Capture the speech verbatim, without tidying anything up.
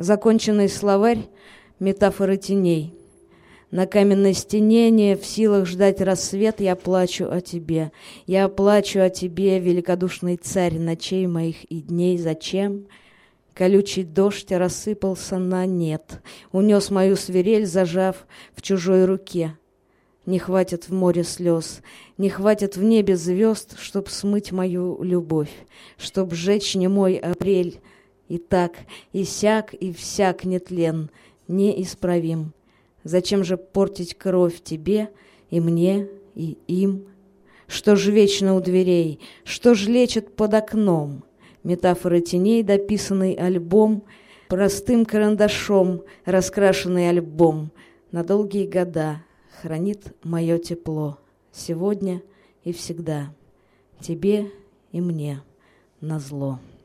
Законченный словарь метафоры теней. На каменной стене, не в силах ждать рассвет, я плачу о тебе. Я плачу о тебе, великодушный царь ночей моих и дней. Зачем? Колючий дождь рассыпался на нет, унес мою свирель, зажав в чужой руке. Не хватит в море слез, не хватит в небе звезд, чтоб смыть мою любовь, чтоб сжечь немой апрель. И так, и сяк, и всяк нетлен, неисправим. Зачем же портить кровь тебе и мне, и им? Что ж вечно у дверей, что ж лечит под окном? Метафоры теней, дописанный альбом, простым карандашом раскрашенный альбом на долгие года хранит мое тепло сегодня и всегда, тебе и мне назло.